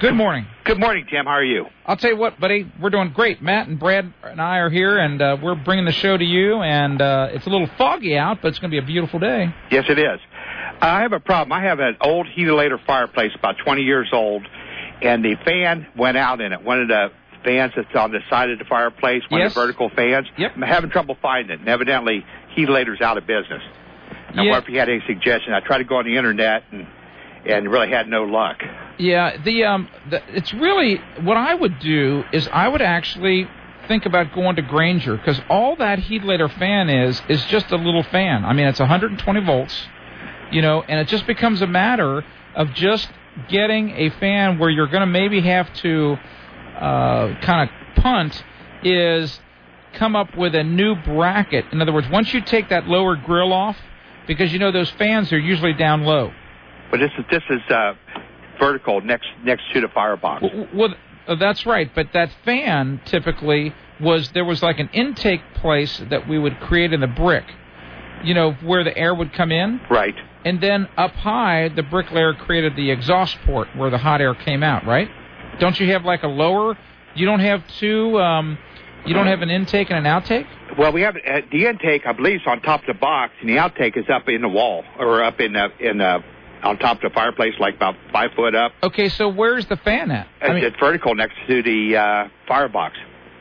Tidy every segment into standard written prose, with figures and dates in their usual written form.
Good morning. Good morning, Tim. How are you? I'll tell you what, buddy, we're doing great. Matt and Brad and I are here, and we're bringing the show to you, and it's a little foggy out, but it's going to be a beautiful day. Yes, it is. I have a problem. I have an old Heatilator fireplace, about 20 years old, and the fan went out in it. One of the fans that's on the side of the fireplace, one of the vertical fans. Yep. I'm having trouble finding it, and evidently Heatilator's out of business. I wonder if you had any suggestion. I tried to go on the Internet and really had no luck. Yeah, it's really, what I would do is I would actually think about going to Grainger, because all that Heatilator fan is just a little fan. I mean, it's 120 volts, and it just becomes a matter of just getting a fan where you're going to maybe have to kind of punt is come up with a new bracket. In other words, once you take that lower grill off, because those fans are usually down low. But this is vertical next to the firebox. Well, that's right. But that fan typically there was like an intake place that we would create in the brick, where the air would come in. Right. And then up high, the bricklayer created the exhaust port where the hot air came out, right? Don't you have like a lower? You don't have two. You don't have an intake and an outtake? Well, we have the intake, I believe, is on top of the box, and the outtake is up in the wall or up on top of the fireplace, like about 5 foot up. Okay, so where's the fan at? It's vertical next to the firebox.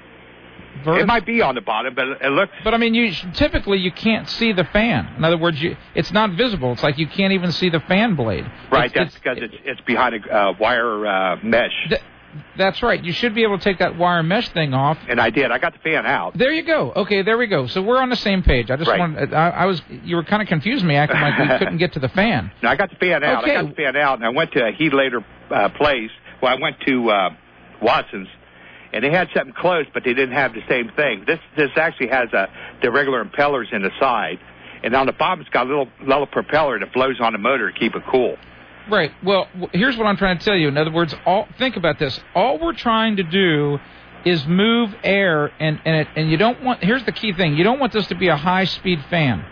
It might be on the bottom, but it looks... But, I mean, typically you can't see the fan. In other words, it's not visible. It's like you can't even see the fan blade. Right, that's because it's behind a wire mesh. That's right. You should be able to take that wire mesh thing off. And I did. I got the fan out. There you go. Okay, there we go. So we're on the same page. I just wanted. You were kind of confusing me, acting like we couldn't get to the fan. No, I got the fan out. Okay. I got the fan out, and I went to a Heatilator place. Well, I went to Watson's, and they had something close, but they didn't have the same thing. This actually has the regular impellers in the side, and on the bottom it's got a little propeller that blows on the motor to keep it cool. Right. Well, here's what I'm trying to tell you. In other words, think about this. All we're trying to do is move air, and you don't want. Here's the key thing: you don't want this to be a high-speed fan.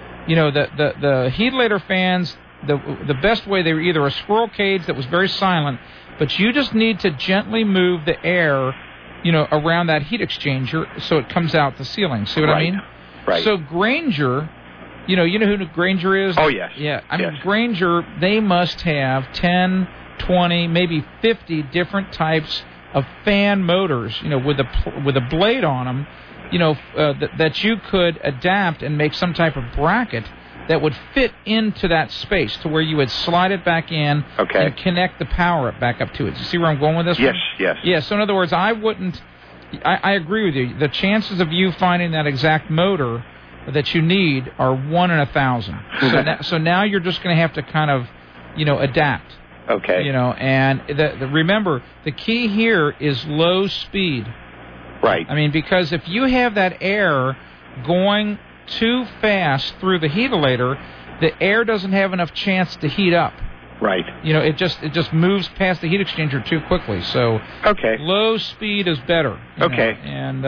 The Heatilator fans, the best way, they were either a squirrel cage that was very silent, but you just need to gently move the air, around that heat exchanger so it comes out the ceiling. See what I mean? Right. So Grainger. You know who Grainger is? Oh, yes. Yeah. I mean, Grainger, they must have 10, 20, maybe 50 different types of fan motors, with a blade on them, that you could adapt and make some type of bracket that would fit into that space to where you would slide it back in and connect the power back up to it. You see where I'm going with this one? Yes. Yeah, so in other words, I agree with you. The chances of you finding that exact motor that you need are 1 in 1,000. So now you're just going to have to kind of, adapt. Okay. And remember, the key here is low speed. Right. I mean, because if you have that air going too fast through the Heatilator, the air doesn't have enough chance to heat up. Right. It just moves past the heat exchanger too quickly. So low speed is better. Okay. And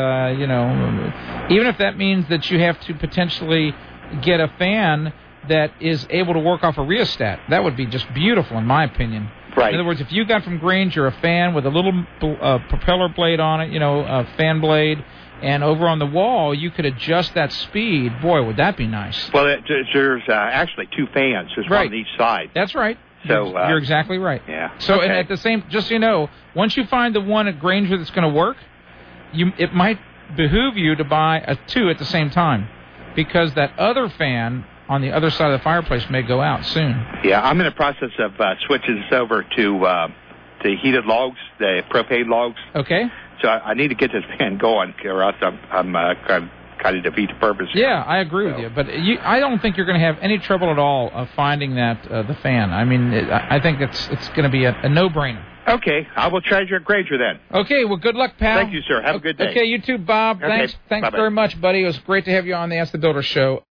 even if that means that you have to potentially get a fan that is able to work off a rheostat, that would be just beautiful in my opinion. Right. In other words, if you got from Grainger a fan with a little propeller blade on it, a fan blade, and over on the wall you could adjust that speed, boy, would that be nice. Well, there's actually 2 fans. There's one on each side. That's right. So you're exactly right. Yeah. So and at the same, just so you know, once you find the one at Grainger that's going to work, it might behoove you to buy 2 at the same time, because that other fan on the other side of the fireplace may go out soon. Yeah, I'm in the process of switching this over to the heated logs, the propane logs. Okay. So I need to get this fan going, or else I'm kind of defeat the purpose. Yeah, I agree with you, but I don't think you're going to have any trouble at all of finding the fan. I mean, I think it's going to be a no-brainer. Okay, I will charge your Grainger then. Okay, well, good luck, pal. Thank you, sir. Have a good day. Okay, you too, Bob. Okay. Thanks very much, buddy. It was great to have you on the Ask the Builder show.